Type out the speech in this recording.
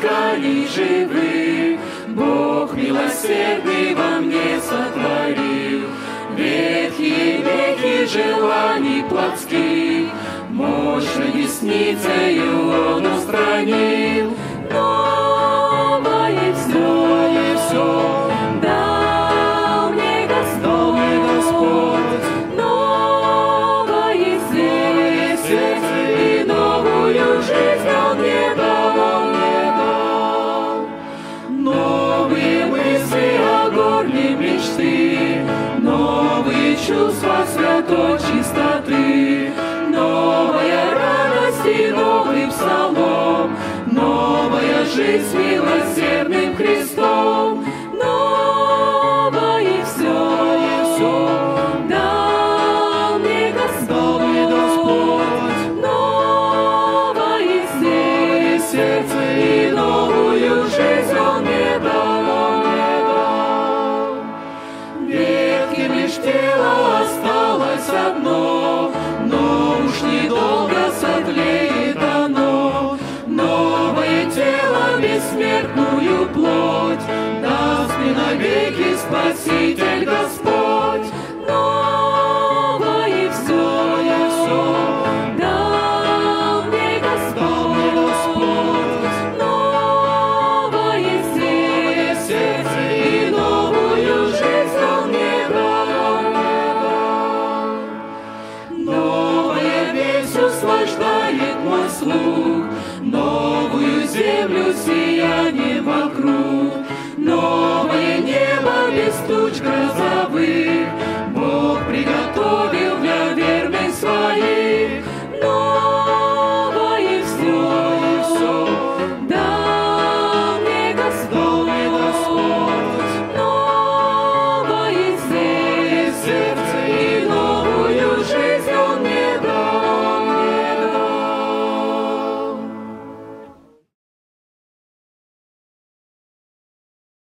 исканий живых. Бог милосердный во мне сотворил, ветхие веки желаний плотских мощной десницею Он устранил. Новое все дал мне Господь, новое сердце и новую жизнь Он мне дал. Новые мысли о горней мечты, новые чувства святой чистоты, новая радость и новый псалом, новая жизнь с милосердным Христом. Новое все дал мне Господь, новое сердце и новую жизнь Он мне дал. Ветхим лишь тело осталось одно, но уж недолго сотлеет оно. Новое тело, бессмертную плоть даст мне навеки Спаситель Господь. Новое все дал мне Господь, новое сердце и новую жизнь Он мне дал. Новая весть услаждает мой слух, новую землю сияние вокруг, новое небо без туч гроза